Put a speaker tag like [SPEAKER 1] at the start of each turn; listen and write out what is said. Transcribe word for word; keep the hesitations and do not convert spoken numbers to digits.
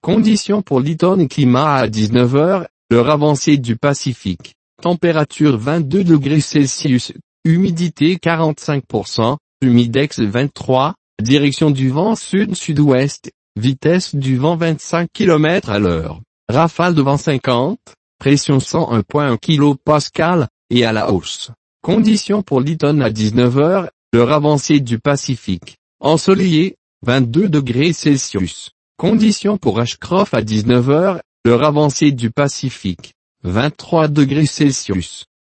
[SPEAKER 1] Conditions pour Lytton et climat à dix-neuf heures, l'heure avancée du Pacifique. Température vingt-deux degrés Celsius, humidité quarante-cinq pour cent, humidex vingt-trois, direction du vent sud-sud-ouest, vitesse du vent vingt-cinq kilomètres à l'heure, rafale de vent cinquante, pression cent un virgule un kilopascal, et à la hausse. Conditions pour Lytton à dix-neuf heures, l'heure avancée du Pacifique. Ensoleillé, vingt-deux degrés Celsius. Conditions pour Ashcroft à dix-neuf heures, l'heure avancée du Pacifique. vingt-trois degrés Celsius.